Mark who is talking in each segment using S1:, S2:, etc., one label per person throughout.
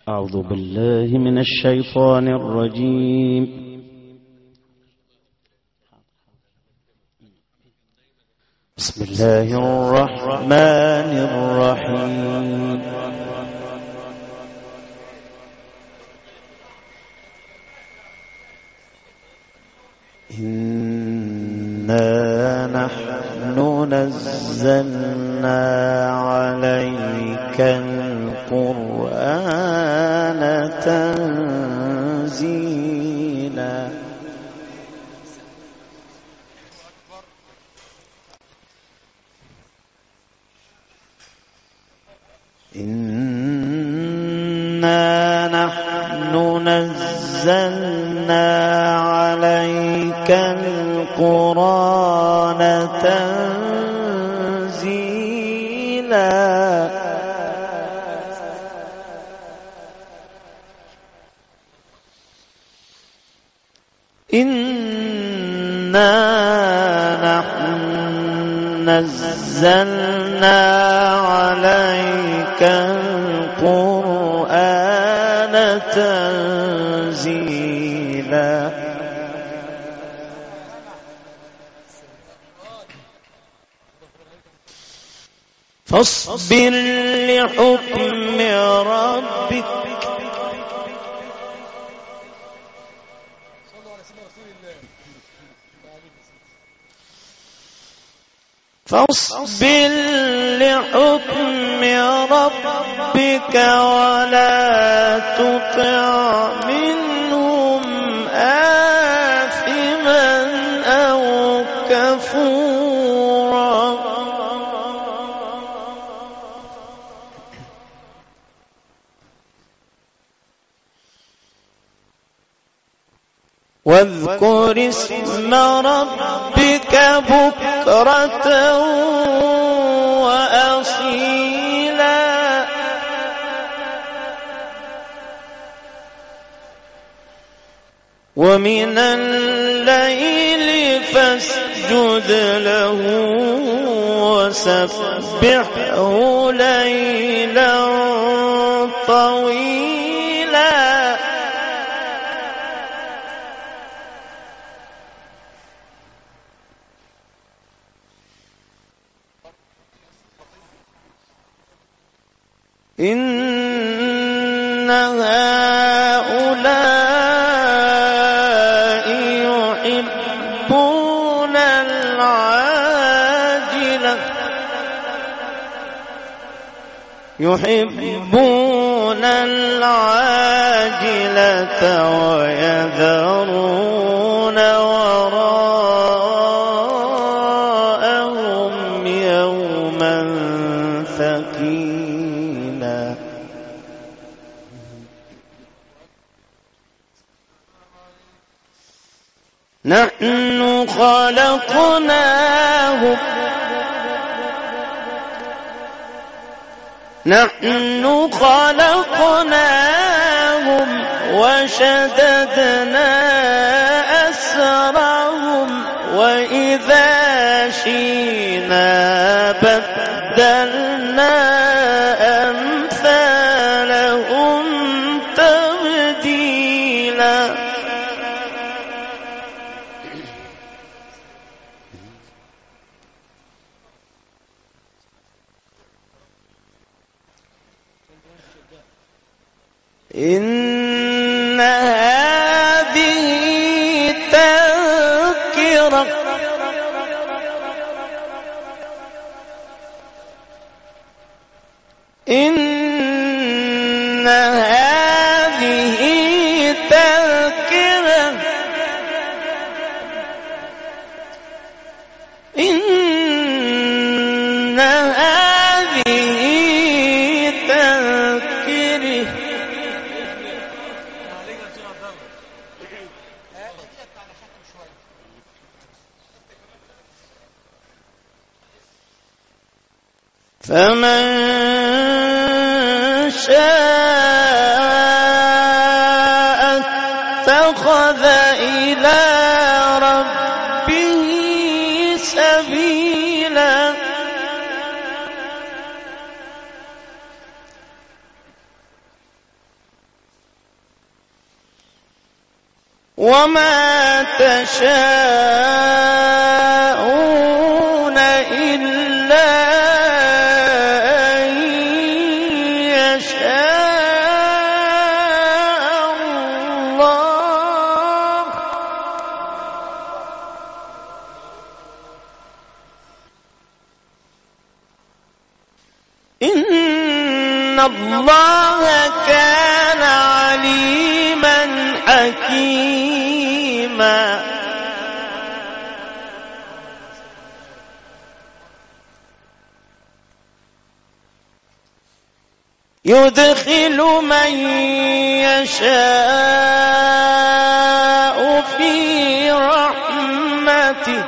S1: أعوذ بالله من الشيطان الرجيم. بسم الله الرحمن الرحيم. إنا نحن نزلنا عليك القرآن تنزيلا. إنا نحن نزلنا عليك القرآن تنزيلا. إنا نحن نزلنا عليك القرآن تنزيلا. فاصبر لحكم ربك فاصبر لحكم ربك ولا تطع منهم آثما أو كفورا. واذكر اسم ربك بكرة وأصيلا. ومن الليل فاسجد له وسبحه ليلا طويلا. إن هؤلاء يحبون العاجلة ويذرون وراءهم يوما ثقيلا. نحن خلقناهم وشددنا أسرهم وإذا شئنا بدلنا أمثالهم تبديلا. إن هذه تذكرة إن هذه تذكرة إن هذه تذكرة فمن شاء اتخذ إلى ربه سبيلا. وما تشاءون إلا أن يشاء الله. إن الله كان عليما حكيما. يدخل من يشاء في رحمته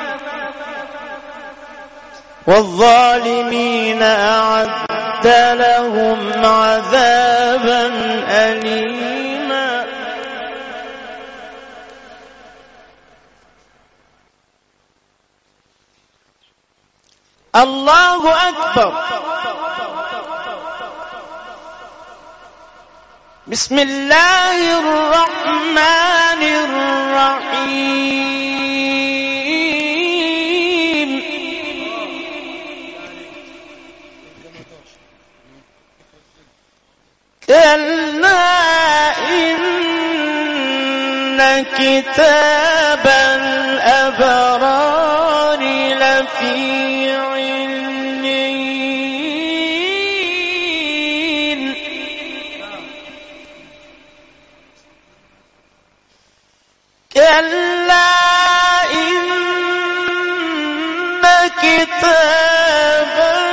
S1: والظالمين أعد لهم عذابا أليما. الله أكبر. بسم الله الرحمن الرحيم. كلا إن كتاب الأبرار لفي عليين. كلا إن كتاب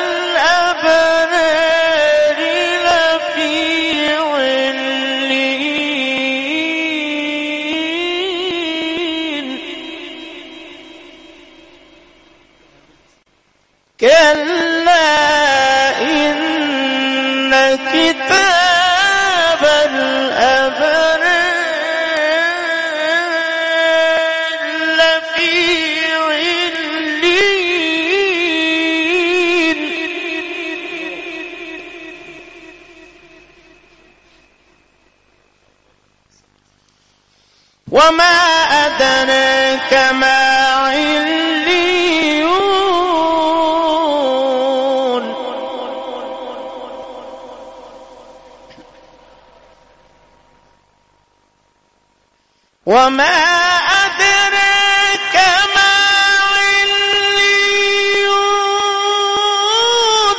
S1: الأبرار لفي عليين. كلا إن كتاب الأبرار وما أدراك ما عليون. وما أدراك ما عليون.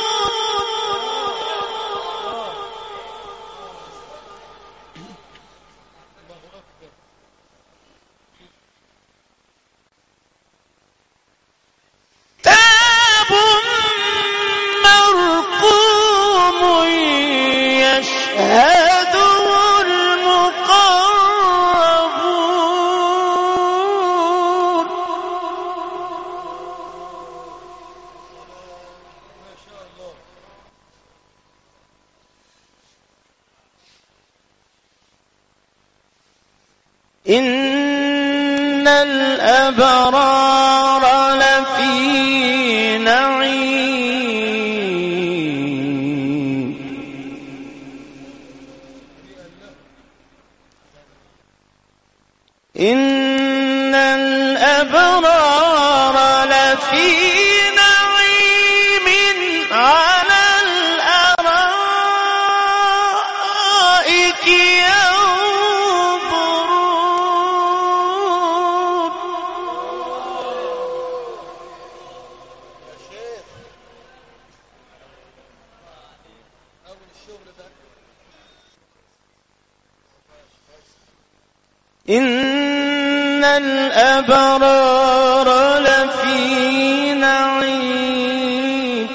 S1: كتاب مرقوم يشهده المقربون. إن الأبرار لفي نعيم. إن الأبرار لفي نعيم على الأرائك ينظرون. إن الأبرار لفي نعيم.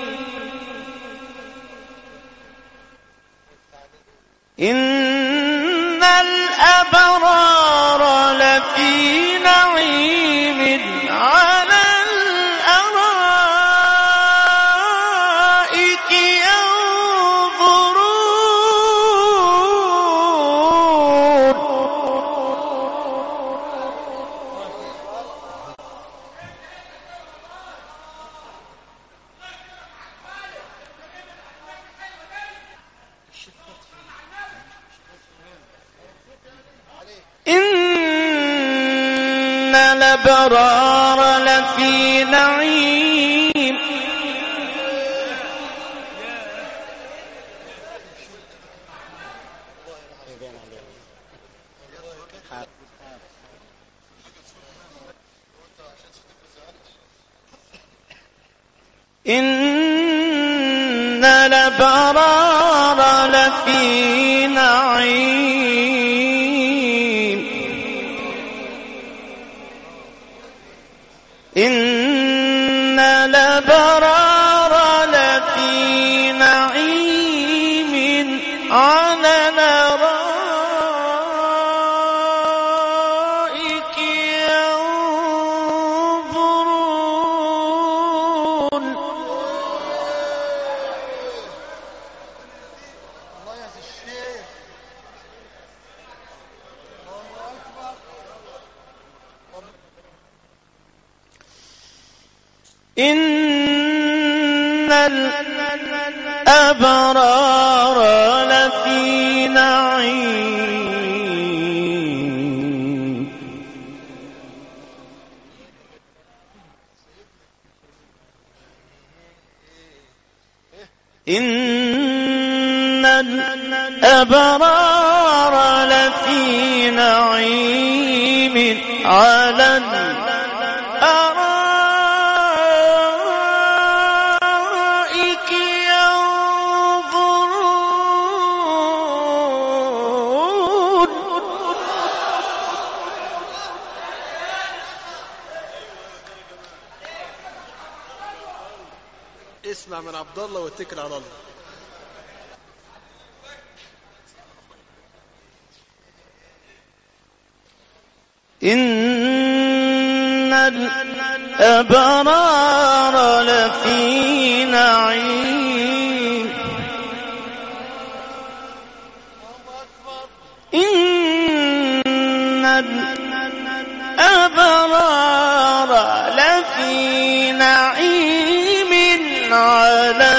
S1: إن الأبرار لفي نعيم على الأرائك ينظرون. إن الأبرار لفي نعيم إن الأبرار لفي نعيم إن الأبرار لفي نعيم على الأرائك ينظرون. الله يا الشيخ، الله أكبر. إن الأبرار لفي نعيم إن الأبرار لفي نعيم على الأرائك ينظرون.
S2: اسمع من عبد الله واتكل على الله.
S1: إن الأبرار لفي نعيم إن الأبرار لفي نعيم على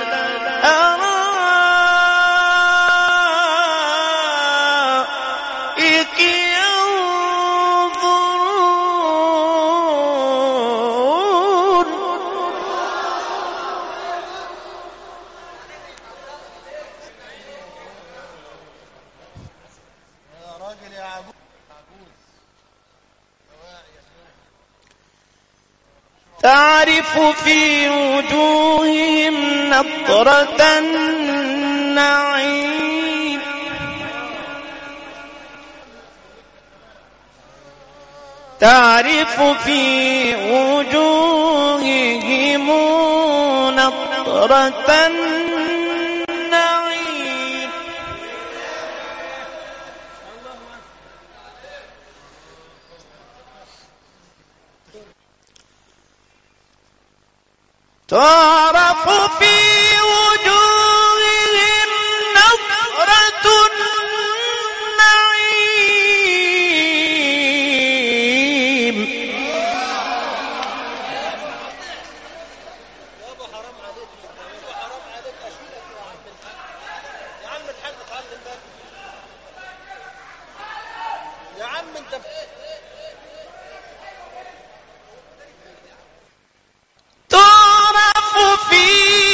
S1: الأرائك ينظرون.
S2: يا راجل يا عجوز.
S1: تعرف في وجوههم نضرة النعيم تعرف في وجوههم نضرة النعيم تعرف في وجوههم نضرة النعيم
S2: يابا حرام عليك، يابا حرام عليك. اشيلك يا عم الحاج، اتعلم بقى يا عم انت.
S1: تعرف في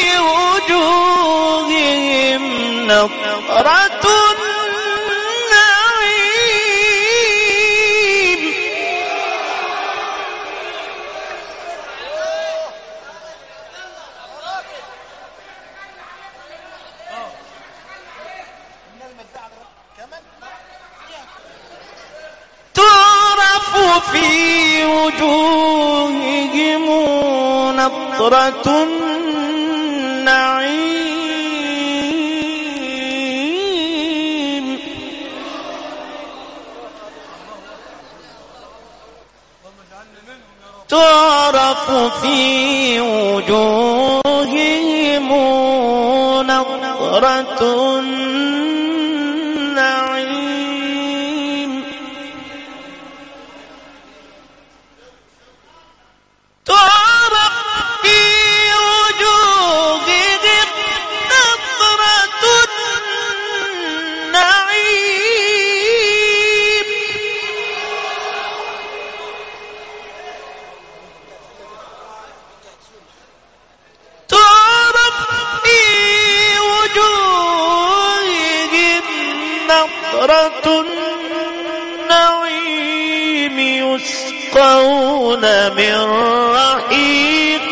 S1: وجوههم نضرة النعيم تعرف في وجوههم نضرة النعيم تعرف في وجوههم نضرة النعيم تعرف في وجوههم نضرة النعيم نضرة النعيم يسقون من رحيق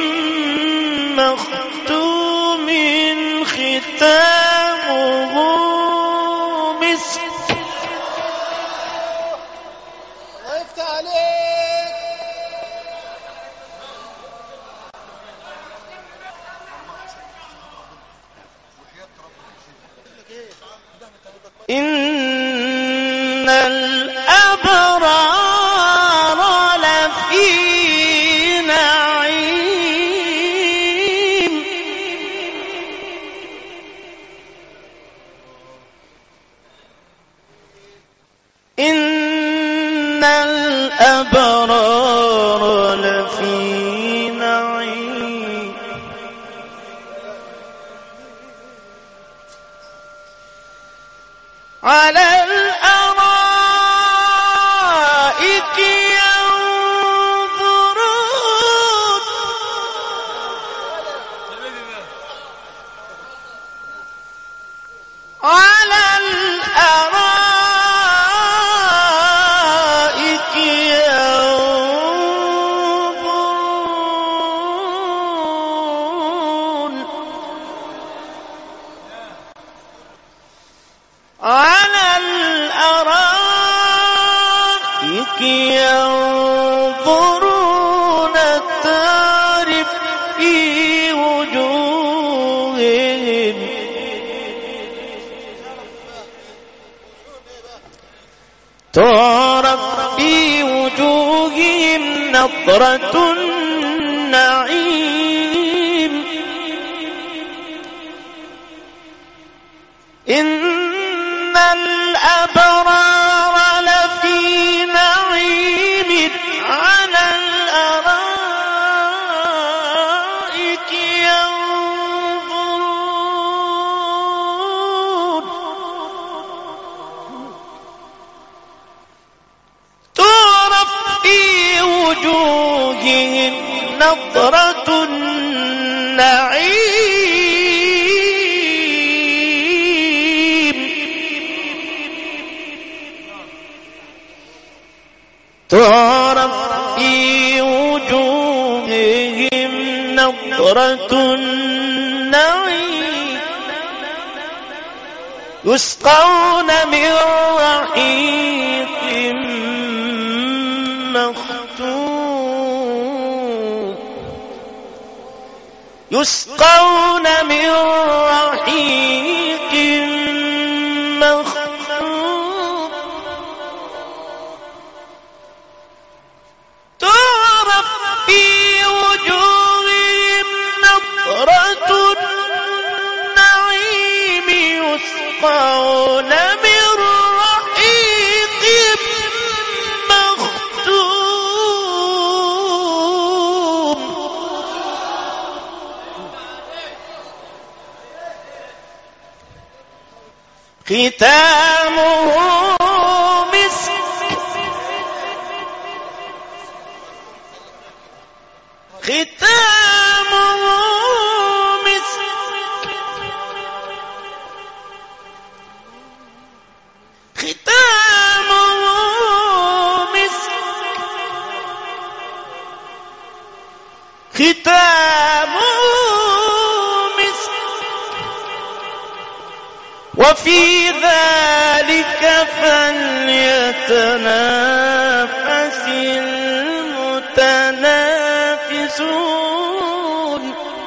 S1: مختوم ختامه مسك.
S2: الله يفتح عليك.
S1: إن الأبرار لفي نعيم إن الأبرار لفي نعيم على الأرائك ينظرون على الأرائك ينظرون على الأرائك ينظرون تعرف في وجوههم تعرف في وجوههم نضرة النعيم إن الأبرار لفي نعيم على الأرائك ينظرون تعرف في وجوههم نضرة النعيم تعرف في وجوههم نضرة النعيم يسقون من رحيق مختوم يسقون من رحيق مختوم تعرف في وجوههم نضرة النعيم يسقون من رحيق مختوم ختامه مسك ختامه مسك ختامه مسك ختامه مسك وفي ذلك فليتنافس المتنافسون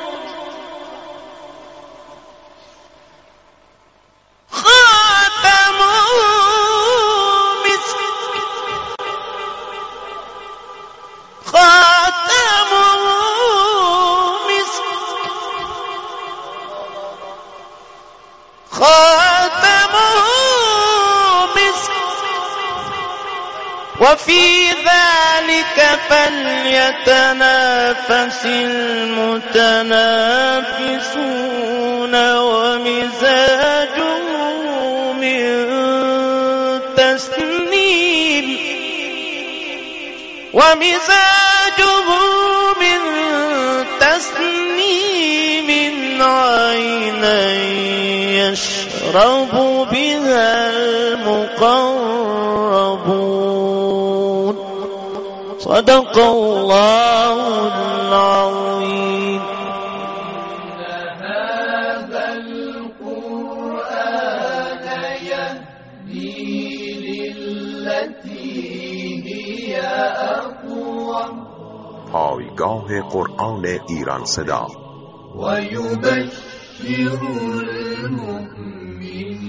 S1: خاتمه مسك خاتمه مسك خاتمه مسك وفي ذلك فليتنافس المتنافسون ومزاجه من تسنيم ومزاجه من تسنيم عينا يشرب بها المقربون. صدق الله العظيم.
S3: هذا القرآن يهدي للتي هي أقوم.
S4: پایگاه قرآن ایران صدا
S3: ويبشر المؤمنين